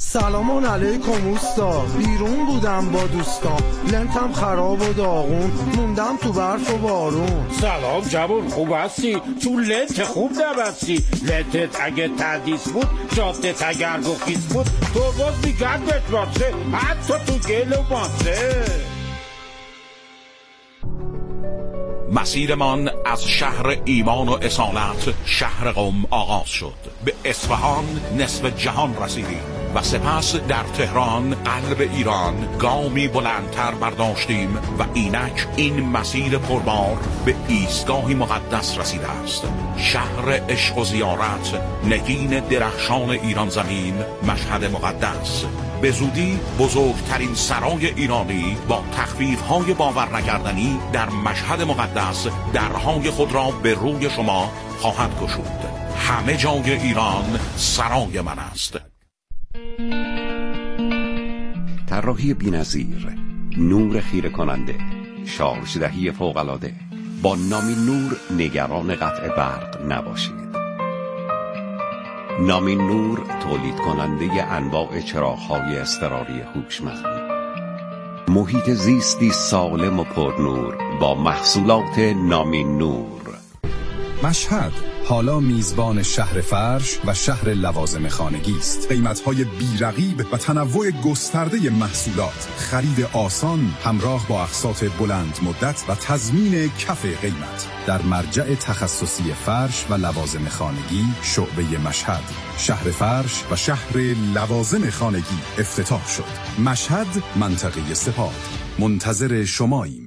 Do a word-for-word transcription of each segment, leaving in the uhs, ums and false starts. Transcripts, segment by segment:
سلام علیکم اوستا، بیرون بودم با دوستان، لنتم خراب و داغون، موندم تو برف و بارون. سلام جوون، خوب هستی؟ تو لنت خوب نبستی. لنتت اگه تندیس بود، جادت اگر گفیز بود، تو باز میگردت واسه حتی تو گل و ماسه. مسیرمان از شهر ایمان و اصالت شهر قم آغاز شد. به اصفهان نصف جهان رسیدیم و سپس در تهران قلب ایران گامی بلندتر برداشتیم و اینک این مسیر پربار به ایستگاهی مقدس رسیده است. شهر عشق و زیارت، نگین درخشان ایران زمین، مشهد مقدس. به زودی بزرگترین سرای ایرانی با تخفیف‌های باور نکردنی در مشهد مقدس درهای خود را به روی شما خواهد گشود. همه جای ایران سرای من است. طراحی بی‌نظیر، نور خیره کننده، شارژ دهی فوق‌العاده. با نامین نور نگران قطع برق نباشید. نامین نور تولید کننده انواع چراغ‌های اضطراری هوشمند. محیط زیستی سالم و پرنور با محصولات نامین نور. مشهد حالا میزبان شهر فرش و شهر لوازم خانگی است. قیمت‌های بی‌رقیب و تنوع گسترده محصولات، خرید آسان همراه با اقساط بلند مدت و تضمین کف قیمت. در مرجع تخصصی فرش و لوازم خانگی شعبه مشهد، شهر فرش و شهر لوازم خانگی افتتاح شد. مشهد، منطقه سپاه. منتظر شماییم.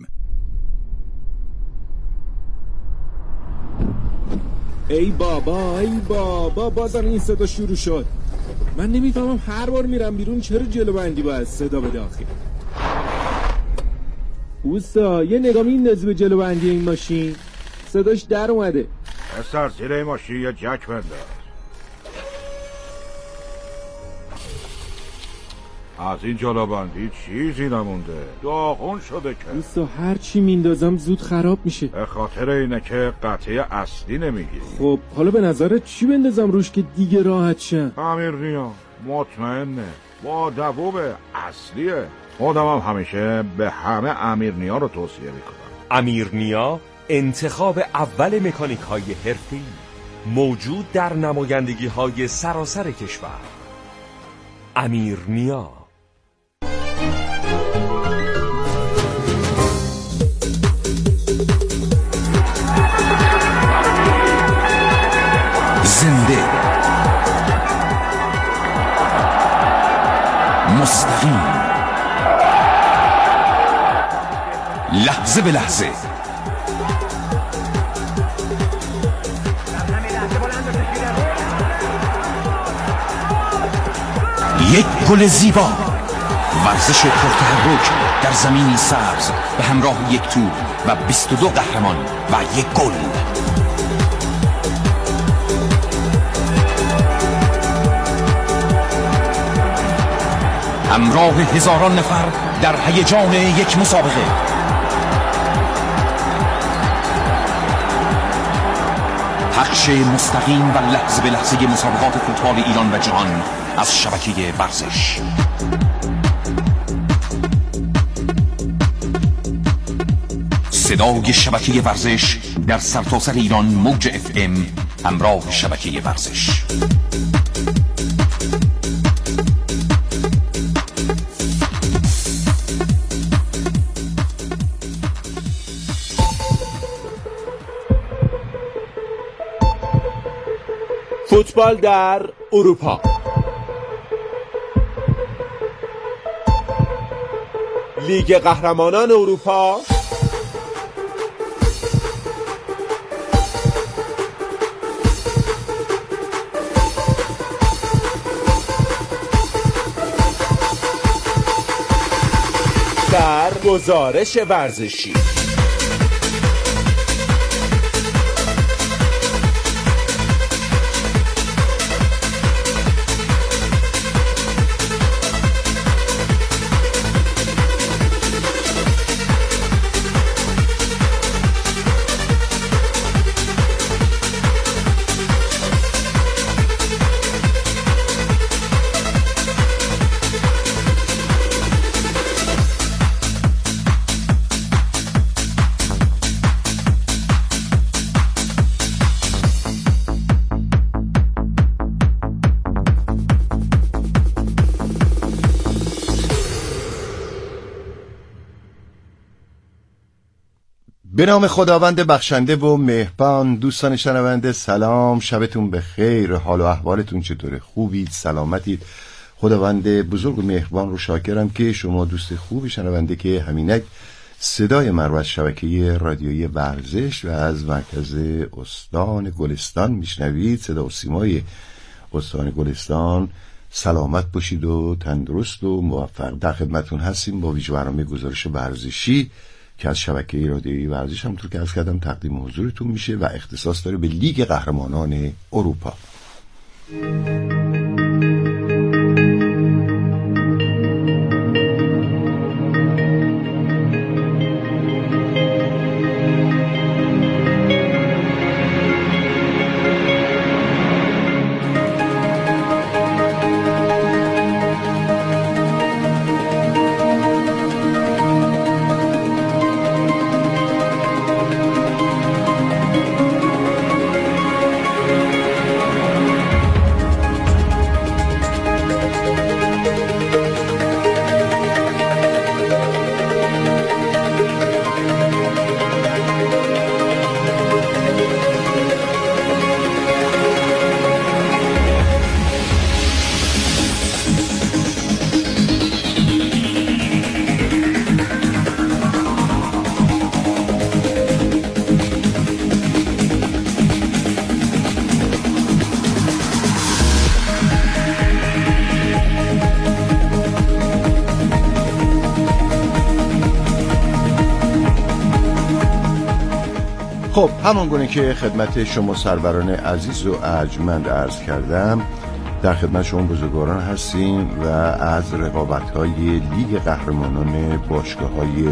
ای بابا ای بابا بازم این صدا شروع شد. من نمیفهمم هر بار میرم بیرون چرا جلو بندی باید صدا بده آخه. اوستا یه نگاه میندازی به جلو بندی این ماشین، صداش در اومده. پسر زیر این ماشین یه جک بنداز. از این جلو بندی چیزی نمونده، داغون شده که. اوستا هر چی میندازم زود خراب میشه. به خاطر اینه که قطعه اصلی نمیگیری. خب حالا به نظرت چی بندازم روش که دیگه راحت شم؟ امیرنیا مطمئنه، با دووب اصلیه. خودم هم همیشه به همه امیرنیا رو توصیه میکنم. امیرنیا انتخاب اول مکانیک های حرفه‌ای، موجود در نمایندگی های سراسر کشور. امیرنیا. زنده، مستقیم، لحظه به لحظه. یک گل زیبا، ورزش پرتحرک در زمینی سبز به همراه یک توپ و بیست و دو قهرمان و یک گل. همراه هزاران نفر در هیجان یک مسابقه. پخش مستقیم و لحظه به لحظه مسابقات فوتبال ایران و جهان از شبکه ورزش. صدای شبکه ورزش در سرتاسر ایران، موج اف ام، همراه شبکه ورزش. فوتبال در اروپا. لیگ قهرمانان اروپا، در گزارش ورزشی. به نام خداوند بخشنده و مهربان. دوستان شنونده سلام، شبتون بخیر، حال و احوالتون چطوره؟ خوبید؟ سلامتید؟ خداوند بزرگ و مهربان رو شاکرم که شما دوست خوبی شنونده که همینک صدای من رو از شبکه رادیویی ورزش و از مرکز استان گلستان میشنوید. صدا و سیمای استان گلستان. سلامت باشید و تندرست و موفق. در خدمتون هستیم با ویژه برنامه گزارش ورزشی که از شبکه رادیویی ورزش همونطور که عرض کردم تقدیم حضورتون میشه و اختصاص داره به لیگ قهرمانان اروپا. خب همان گونه که خدمت شما سروران عزیز و ارجمند عرض کردم، در خدمت شما بزرگواران هستیم و از رقابت‌های لیگ قهرمانان باشگاه‌های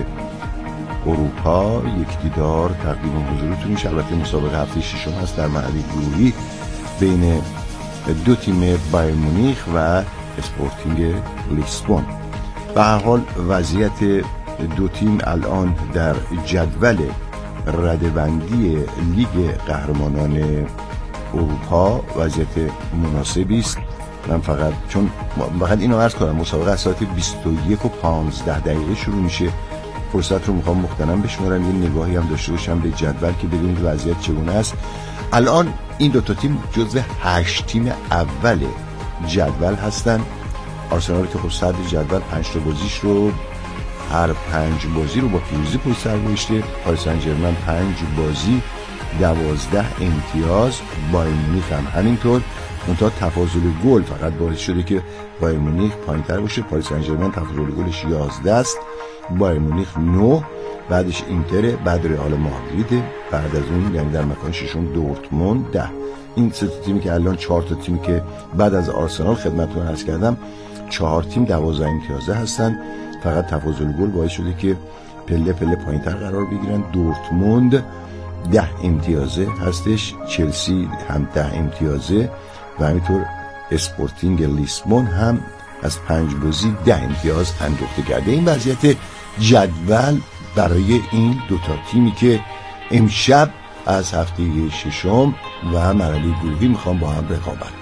اروپا یک دیدار تقدیم حضورتون میشه. البته مسابقه هفته ششم هست در مرحله گروهی بین دو تیم بایر مونیخ و اسپورتینگ لیسبون. به هر حال وضعیت دو تیم الان در جدول رده‌بندی لیگ قهرمانان اروپا وضعیت مناسبی است. من فقط چون فقط اینو عرض کنم مسابقه از ساعت بیست و یک و پانزده دقیقه شروع میشه، فرصت رو میخوام مغتنم بشمارم یه نگاهی هم داشته باشم به جدول که ببینید وضعیت چگونه است. الان این دو تا تیم جزو هشت تیم اول جدول هستن. آرسنال که خب صدر جدول پنج تا بازیش رو هر پنج بازی رو با پیروزی پشت سر گذاشته. پاریس سن ژرمن پنج بازی دوازده امتیاز، بایر مونیخ هم همینطور. منتها تفاضل گل فقط باعث شده که بایر مونیخ پایین‌تر باشه. پاریس سن ژرمن تفاضل گلش یازده است، بایر مونیخ نه، بعدش اینتر، بعد رئال مادرید، بعد از اون یعنی در مکان ششم دورتموند ده. این سه تیمی که الان چهار تا تیمی که بعد از آرسنال خدمتتون عرض کردم چهار تیم دوازده امتیازه هستن. فقط تفاضل گل باعث شده که پله پله پایینتر قرار بگیرن. دورتموند ده امتیازه هستش، چلسی هم ده امتیازه و همینطور اسپورتینگ لیسبون هم از پنج بازی ده امتیاز اندوخته کرده. این وضعیت جدول برای این دوتا تیمی که امشب از هفته ششم و مرحله گروهی میخوام با هم رقابت کنم.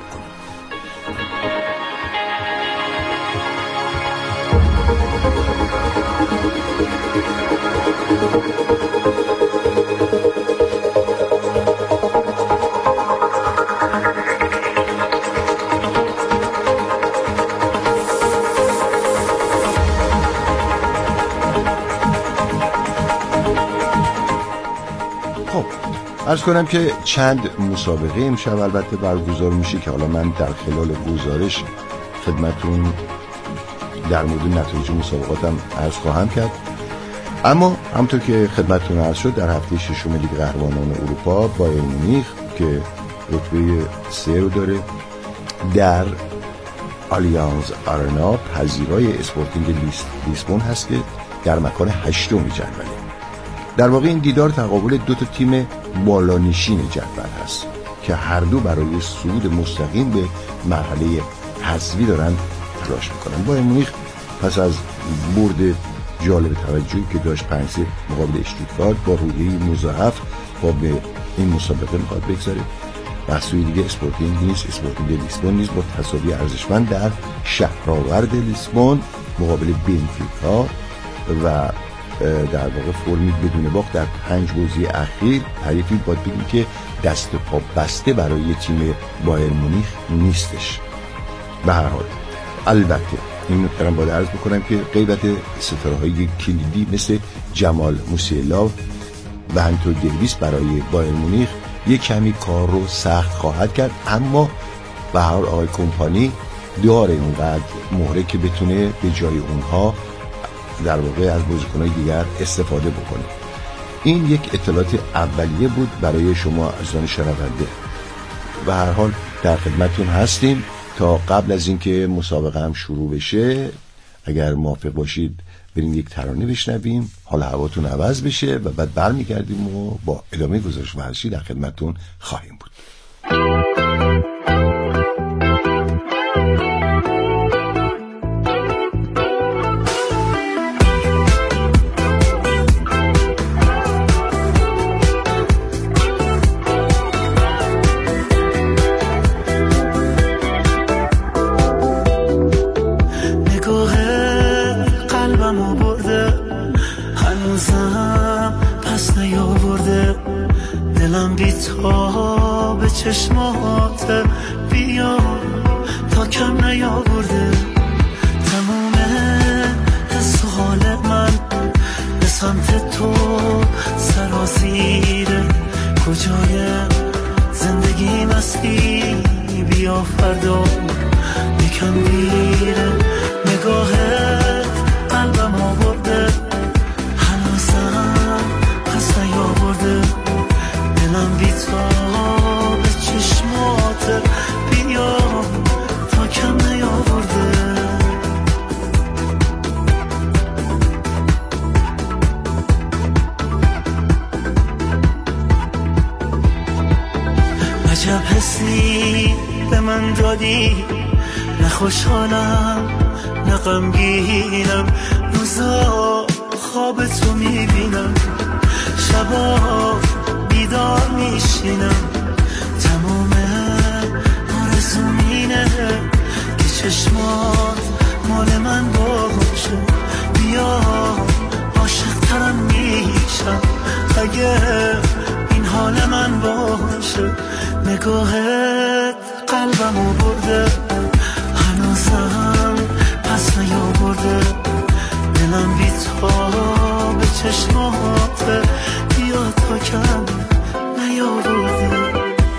عرض کنم که چند مسابقه امشب البته برگزار میشه که حالا من در خلال گزارش خدمتون در مورد نتایج مسابقاتم عرض خواهم کرد. اما همونطور که خدمتون عرض شد در هفته ششم لیگ قهرمانان اروپا بایر مونیخ که رتبه سه رو داره در آلیانز آرنا پذیرای اسپورتینگ لیسبون هست که در مکان هشتم جدوله. در واقع این دیدار تقابل دو تا تیم بالانشین جدول هست که هر دو برای صعود مستقیم به مرحله حذفی دارن تلاش میکنن. بایر مونیخ پس از برد جالب توجهی که داشت پنج سه مقابل اشتوتگارت با روحیه مضاعف با به این مسابقه میخواد بگذاره. بحثوی دیگه اسپورتینگ نیست، اسپورتینگ لیسبون نیست با تساوی ارزشمند در شهرآورد لیسبون مقابل بنفیکا و در واقع فرمی بدون باخت در پنج بازی اخیر، حریفی باید بگیم که دست پا بسته برای تیم بایر مونیخ نیستش. به هر حال البته این نکته باید عرض بکنم که غیبت ستاره‌های کلیدی مثل جمال موسیلا و هانتو دیویس برای بایر مونیخ یک کمی کار رو سخت خواهد کرد، اما به هر حال آقای کمپانی داره اونقدر مهره که بتونه به جای اونها در واقع از بازیکن‌های دیگر استفاده بکنه. این یک اطلاعات اولیه بود برای شما عزیزان شنونده. به هر حال در خدمتتون هستیم تا قبل از اینکه مسابقه هم شروع بشه، اگر موافق باشید بریم یک ترانه بشنویم، حال هواتون عوض بشه و بعد برمیگردیم و با ادامه گزارش ورزشی در خدمتتون خواهیم بود. به چشمات بیا تا کم نیاورده تموم حس و حال من به سمت تو سرازیره، کجای زندگی مستی بیا فردا یکم دیره، نگاهت قلبم آورده هنوزم پس نیاورده، دلم بی تو به چشمات بیا تا کم نیاورده. عجب حسی به من دادی، نه خوشحالم نه غمگینم، روزا خواب تو میبینم، شبا بیدار میشینم، تمام آرزوم اینه که چشمات مال من باشه، بیا عاشق ترم میشم اگه این حال من باشه، نگاهت قلبمو برده هنوزم پس نیاورده، دلم بی تو به چشمات بیا تا کم نیاورده.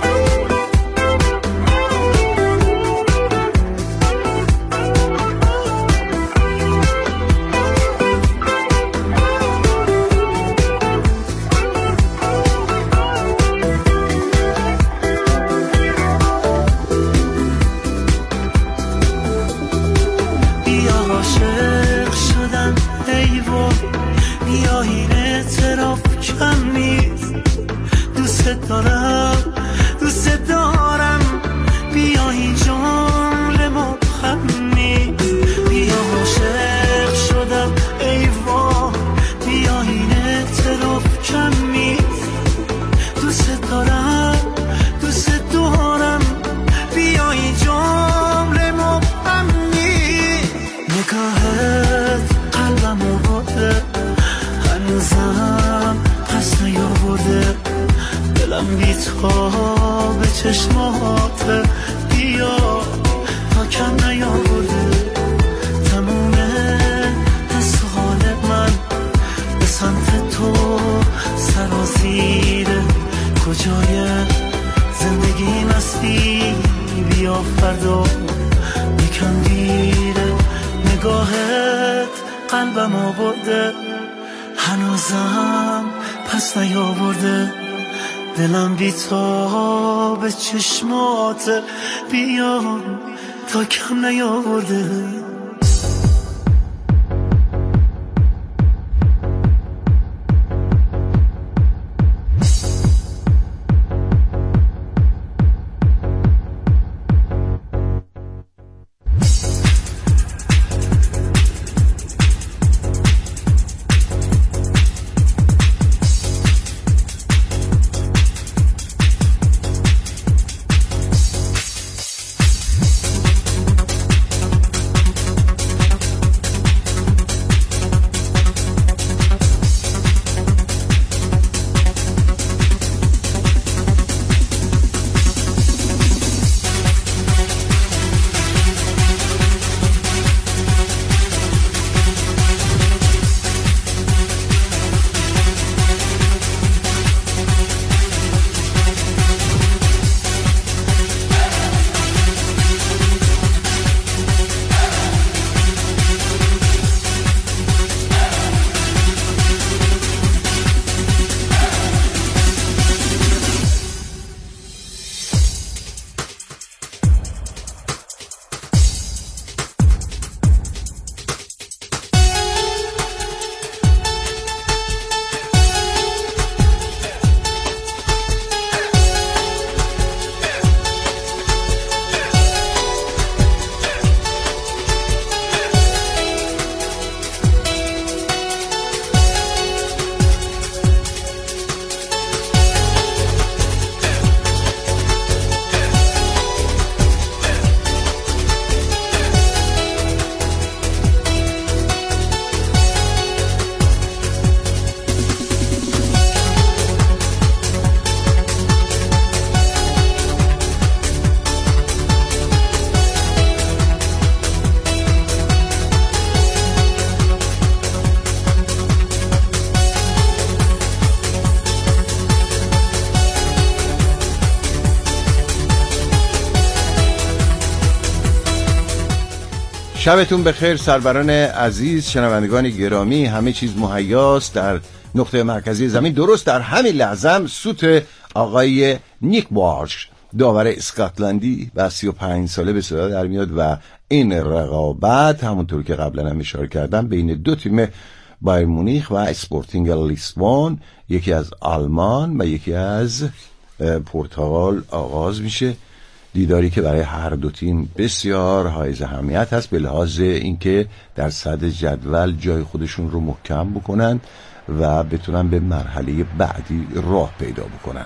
دلم بی تو به چشمات بیا تا کم نیاورده. شبتون بخیر سروران عزیز، شنوندگان گرامی. همه چیز مهیاست در نقطه مرکزی زمین. درست در همین لحظه سوت آقای نیک بارش، داور اسکاتلندی و سی و پنج ساله به صدا در میاد و این رقابت همونطور که قبلا هم اشاره کردم بین دو تیم بایر مونیخ و اسپورتینگ لیسبون، یکی از آلمان و یکی از پرتغال آغاز میشه. دیداری که برای هر دو تیم بسیار حائز اهمیت هست به لحاظ اینکه در صدر جدول جای خودشون رو محکم بکنن و بتونن به مرحله بعدی راه پیدا بکنن.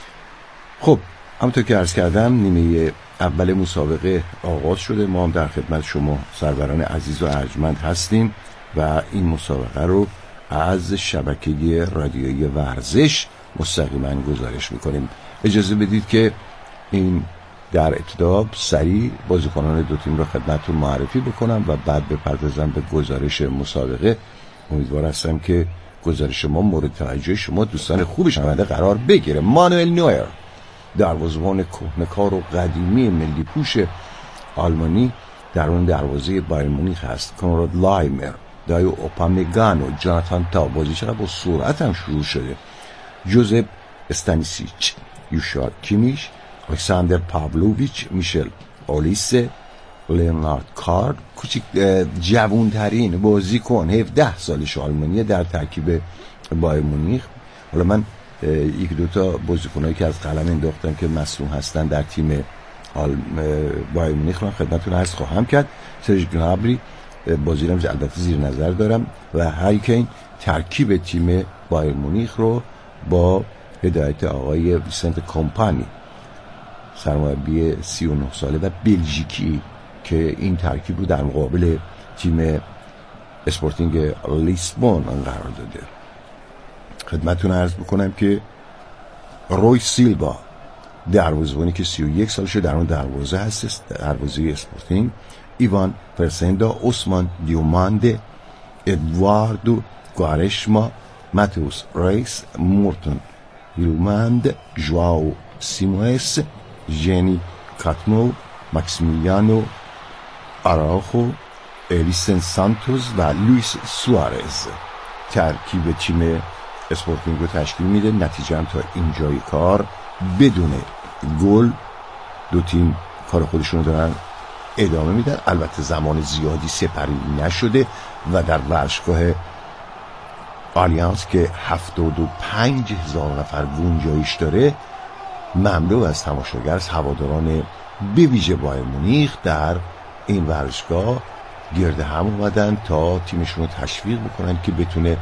خب همونطور که عرض کردم نیمه اول مسابقه آغاز شده. ما هم در خدمت شما سروران عزیز و ارجمند هستیم و این مسابقه رو از شبکه رادیویی ورزش مستقیما گزارش میکنیم. اجازه بدید که این در ابتدا سریع بازیکنان دو تیم رو خدمتتون معرفی بکنم و بعد بپردازم به گزارش مسابقه. امیدوار هستم که گزارش ما مورد توجه شما دوستان خوب شنونده قرار بگیره. مانوئل نویر، دروازه‌بان کهنه‌کار و قدیمی ملی پوش آلمانی، در اون دروازه بایر مونیخ هست. کنراد لایمر، دایو اوپامگانو، جاناتان تاو، بازی چقدر با سرعت هم شروع شده. جوزپ استانیسیچ، یوشا کیمیش، الکساندر پاولویچ، میشل اولیسه، لئونارد کارد، کوچیک جوانترین بازیکن هفده سالش آلمانیه در ترکیب بایر مونیخ. حالا من یک دوتا بازیکنایی که از قلم انداختن که مصدوم هستن در تیم بایر مونیخ رو خدمتتون عرض خواهم کرد. سرژ گنابری بازی رو البته زیر نظر دارم و هری کین ترکیب تیم بایر مونیخ رو با هدایت آقای ویسنت کمپانی، سرمربی سی و نه ساله و بلژیکی که این ترکیب رو در مقابل تیم اسپورتینگ لیسبون قرار داده. خدمتتون عرض بکنم که روی سیلوا، دروازه‌بانی که سی و یک سالشه در اون دروازه هست، دروازه اسپورتینگ. ایوان فرسندا، عثمان دیومانده، ادواردو گوارشما، ماتئوس ریس، مورتون هیلمند، ژواو سیموئس، ژنی کاتمو، ماکسیمیلیانو آراخو، الیسن سانتوس و لوئیس سوارز ترکیب تیم اسپورتینگ رو تشکیل میده. نتیجه هم تا اینجای کار بدون گل دو تیم کار خودشون رو دارن ادامه میدن. البته زمان زیادی سپری نشده و در ورزشگاه آلیانس که هفتاد و پنج هزار نفر گنجایش داره مملو از تماشاگر، از هواداران به ویژه بایر مونیخ در این ورزشگاه گرد هم اومدن تا تیمشون رو تشویق بکنن که بتونه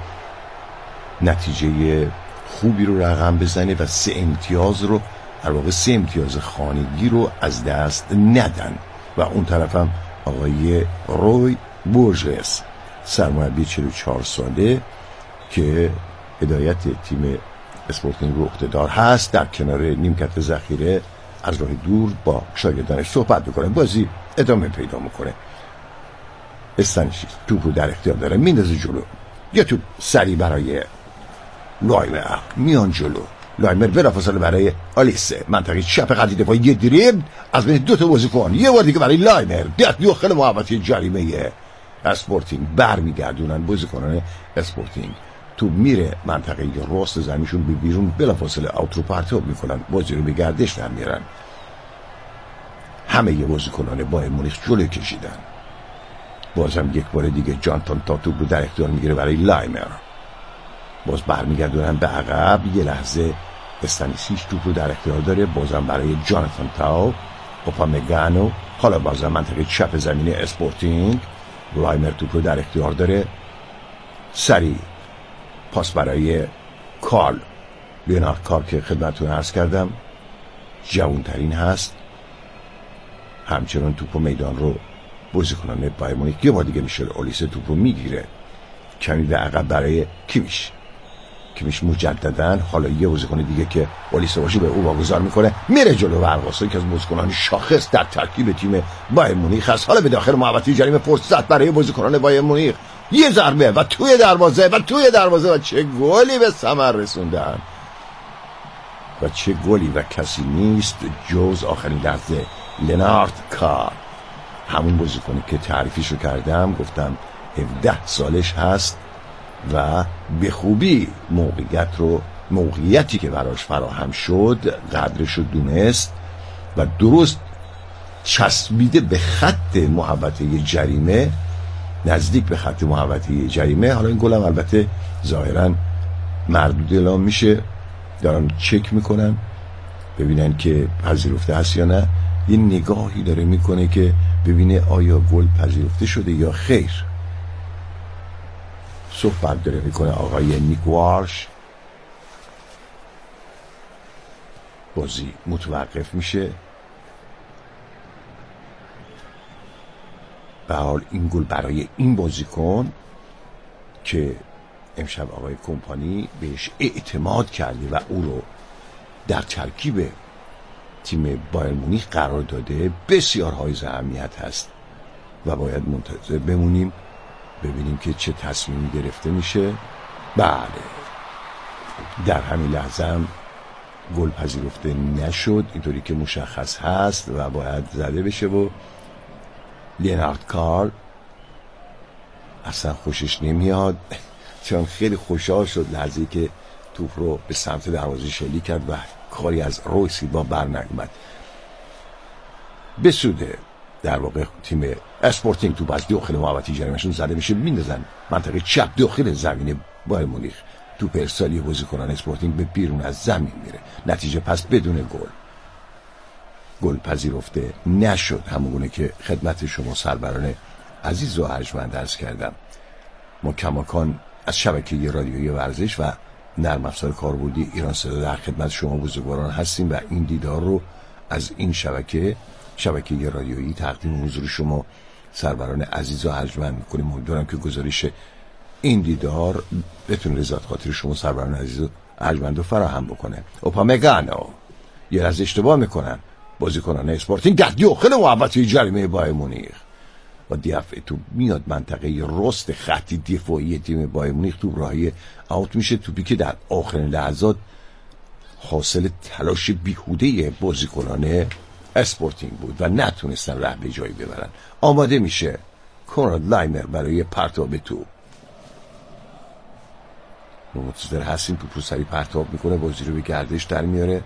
نتیجه خوبی رو رقم بزنه و سه امتیاز رو در واقع سه امتیاز خانگی رو از دست ندن. و اون طرف هم آقای روی بورژس، سرمربی چهل و چهار ساله که هدایت تیم اسپورتینگ رو اقتدار هست، در کنار نیمکت ذخیره از راه دور با شاگردانش صحبت میکنه. بازی ادامه پیدا میکنه. استانیشیس توپ رو در اختیار داره، میندازه جلو، یه توپ سری برای لایمر، میان جلو. لایمر بلافاصله برای آلیسه، منطقه چپ خط دفاعی، یه دریبل از بین دو تا بازیکن، یه بار دیگه برای لایمر در داخل محوطه جریمه اسپورتینگ برمیگردونن بازیکنان اسپورتینگ. تو میره منطقه راست زمینشون به بیرون، بلافاصله اوت رو پرتاب میکنن، بازی رو به گردش در میارن. همه یه بازیکنان بایر مونیخ جلو کشیدن. بازم یک بار دیگه جانتون تا توپ رو در اختیار میگیره برای لایمر، باز برمیگردونن به عقب. یه لحظه استانیسیچ توپ رو در اختیار داره، بازم برای جاناتان تاو، اوپامگانو، حالا بازم منطقه چپ زمین اسپورتینگ. لایمر توپ رو در اختیار داره، سری پاس برای کارل، لئونارد کارل که خدمتتون عرض کردم جوانترین هست. همچنان توپ و میدان رو بازیکنان بایر مونیخ، یه بار دیگه میشل اولیسه توپ رو میگیره، کمی به عقب برای کیمیش. کیمیش مجددن، حالا یه بازیکن دیگه که اولیسه باشه به او واگذار میکنه، میره جلو. ورقاسا که از بازیکنان شاخص در ترکیب تیم بایر مونیخ هست. حالا به داخل محوطه جریمه فرصت برای بازیکنان بایر مونیخ، یه ضربه و توی دروازه و توی دروازه و چه گلی به ثمر رسوندن و چه گلی و کسی نیست جز آخرین لحظه لئونارد کارل همون بازیکنی که تعریفیشو کردم، گفتم هفده سالش هست و به خوبی موقعیت رو موقعیتی که براش فراهم شد قدرشو دونست و درست چسبیده به خط محوطه جریمه، نزدیک به خط محوطه جریمه. حالا این گلم البته ظاهرا مردود اعلام میشه، دارن چک میکنن ببینن که پذیرفته هست یا نه. یه نگاهی داره میکنه که ببینه آیا گل پذیرفته شده یا خیر. صحبت داره میکنه آقای نیک وارش. بازی متوقف میشه. به حال این گل برای این بازیکن که امشب آقای کمپانی بهش اعتماد کرده و او رو در ترکیب تیم بایر مونیخ قرار داده بسیار حائز اهمیت هست و باید منتظر بمونیم ببینیم که چه تصمیمی گرفته میشه. بله، در همین لحظه هم گل پذیرفته نشد اینطوری که مشخص هست و باید زده بشه و لینارد کار اصلا خوشش نمیاد چون خیلی خوشحال شد لحظه‌ای که توپ رو به سمت دروازه شلیک کرد و کاری از روی سیلوا بر نیامد. بسوده در واقع تیم اسپورتینگ توپ از داخل محوطه جریمه‌شون زده میشه، میندازن منطقه چپ داخل زمین بایر مونیخ. توپ ارسالی بازیکنان اسپورتینگ به بیرون از زمین میره. نتیجه پس بدون گل. گل پذیرفته نشد، همونگونه که خدمت شما سروران عزیز و ارجمند عرض کردم. ما کماکان از شبکه رادیویی ورزش و نرم افزار کاربردی ایران صدا در خدمت شما بزرگواران هستیم و این دیدار رو از این شبکه شبکه رادیویی تقدیم حضور شما سروران عزیز و ارجمند میکنیم. امیدوارم که گزارش این دیدار بتونه رضایت خاطر شما سروران عزیز و ارجمند رو فراهم بکنه. اوپامگانو یه از اشتباه میکنن بازیکنان اسپورتینگ در داخل محوطه جریمه بایر مونیخ و دفعه تو میاد منطقه رست خطی دفاعی تیم بایر مونیخ. توپ راهی اوت میشه، توپی که در آخرین لحظات حاصل تلاش بیهوده بازیکنان اسپورتینگ بود و نتونستن ره به جایی ببرن. آماده میشه کنراد لایمر برای پرتاب توپ. منتظر هستیم توپ رو سری پرتاب میکنه، بازی رو به گردش در میاره.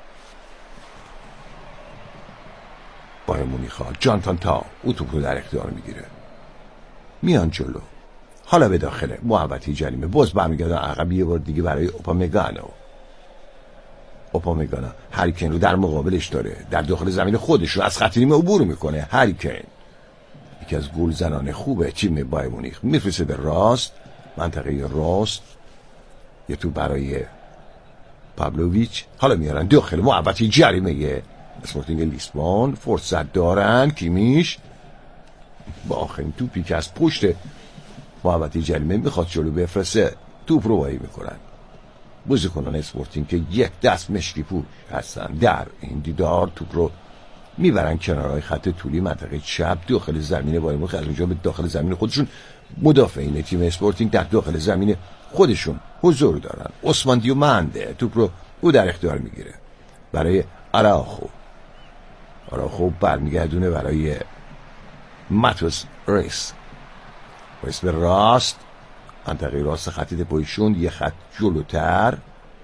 بایر مونیخ ها جانتان تا او توپ رو در اختیار میگیره، میان جلو. حالا به داخل محوطه جریمه باز برمیگردن عقب یه بار دیگه برای اوپامگانو. اوپامگانو هری کین رو در مقابلش داره، در داخل زمین خودش رو از خط نیمه عبور میکنه. هری کین یکی از گل زنان خوبه تیم بایر مونیخ، میفرسته به راست منطقه راست، یه تو برای پابلوویچ. حالا میارن داخل محوطه جریمه اسپورتینگ لیسبون. فرصت دارن کیمیش با آخرین توپی که از پشت محوطه جریمه میخواد جلو بفرسته توپ رو وایی میکنن. بازیکنان اسپورتینگ که یک دست مشکی پوش هستن در این دیدار توپ رو میبرن کنارهای خط طولی منطقه چپ داخل زمین بایر مونیخ. از اونجا به داخل زمین خودشون مدافعین تیم اسپورتینگ در داخل زمین خودشون حضور دارن. عثمان دیومنده توپ رو او در اختیار میگیره برای آراخو. آراخو برمیگردونه برای ماتوس ریس. ریس به راست منطقه راست خط دفاعیشون یه خط جلوتر،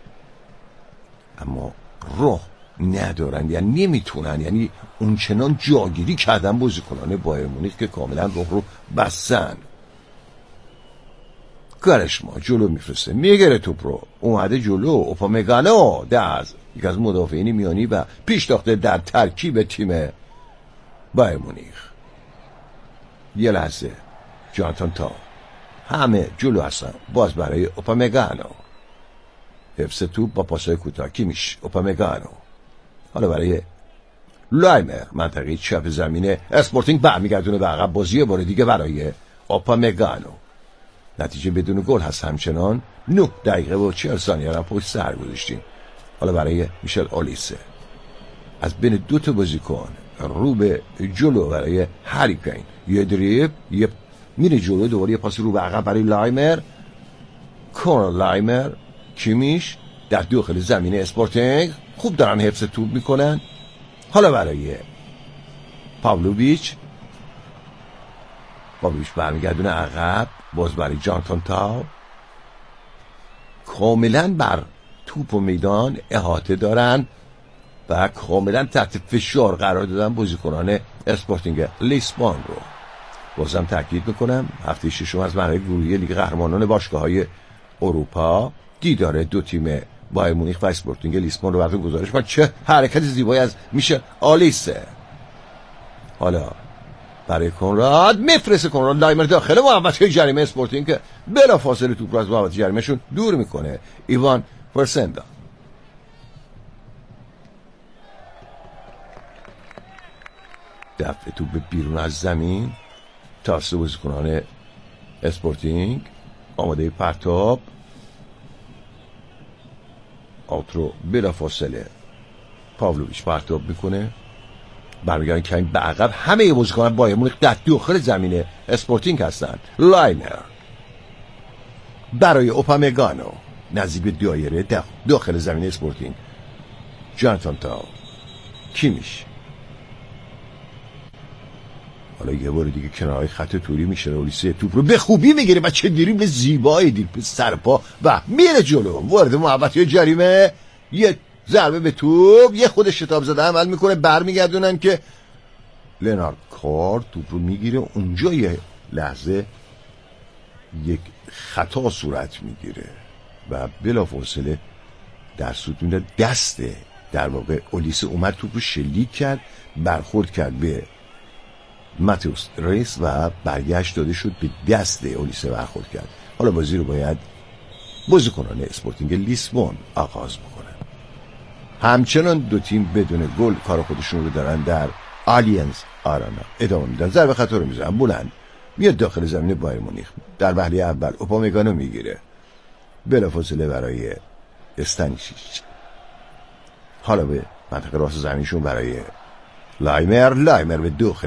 اما راه ندارن، یعنی نمیتونن، یعنی اونچنان جاگیری کردن بازیکنان بایر مونیخ که کاملا راه رو بستن. گارشما جلو میفرسته، میگره توپ رو، اومده جلو. اوپامگانو داز یک از مدافعین میانی و پیش تاخته در ترکیب تیم بایر مونیخ. یه لحظه جانتان تا همه جلو هستن، باز برای اوپامگانو. حفظ توپ با پاسای کوتاه کیمیش. اوپامگانو حالا برای لایمر منطقه چپ زمینه اسپورتینگ برمیگردونه به عقب. بازی بار دیگه برای اوپامگانو. نتیجه بدون گل هست همچنان. نه دقیقه و چهل ثانیه را پشت سر گذاشتیم. حالا برای میشل اولیسه از بین دو تا بازیکن رو به جلو برای هری کین. یه دریب یه میره جلو، دوباره یه پاس رو به عقب برای لایمر. کورنر لایمر کیمیش در داخل زمین اسپورتینگ خوب دارن حفظ توپ میکنن. حالا برای پاولوویچ پاولویچ برمیگردونه عقب، باز برای جانتون تاو، کاملا بر توپ و میدان احاطه دارن و کاملا تحت فشار قرار دادن بازیکنان اسپورتینگ لیسبون رو. بازم تاکید میکنم هفته ششم از مرحله گروهی لیگ قهرمانان باشگاه‌های اروپا دیدار دو تیم بایر مونیخ و اسپورتینگ لیسبون رو براتون گزارش و چه حرکت زیبایی از میشه آلیسه. حالا برای کنراد میفرسته، کنراد لایمر داخل محوطه جریمه اسپورتینگ که بلا فاصله توپ رو از محوطه جریمهشون دور میکنه. ایوان فرسندا دفع توپ بیرون از زمین، تاسه بازیکنان اسپورتینگ آماده پرتاب، آوترو بلا فاصله پاولویچ پرتاب میکنه، برمیگردن کمی به عقب. همه بازیکنان بایر مونیخ در داخل زمین اسپورتینگ هستند. لاینر برای اوپامگانو نزدیک دایره داخل زمین اسپورتینگ، جانتون تاو، کیمیش. حالا یه بار دیگه کنارهای خط توری میشه، اولیسه توپ رو به خوبی میگیره و چه دریبل زیبایی، دریبل سرپا و میره جلو وارد محوطه جریمه. یه ضربه به توپ، یه خود شتاب زده عمل میکنه، برمیگردونن که لنارد کار توپ رو میگیره. اونجا یه لحظه یک خطا صورت میگیره و بلافاصله در سود میده دسته، در واقع اولیسه اومد توپ رو شلیک کرد، برخورد کرد به ماتئوس ریس و برگشت داده شد به دست اولیسه برخورد کرد. حالا بازی رو باید بازیکنان اسپورتینگ لیسبون آغاز بکنن. همچنان دو تیم بدون گل کار خودشون رو دارن در آلیانز آرانا ادامه میدن. ضربه خطا رو میزنن بلند میاد داخل زمین بایر مونیخ. در وهله اول اوپامگانو میگیره، بلافاصله برای استانیشیچ. حالا به منطقه راست زمینشون برای لایمر، لایمر به داخل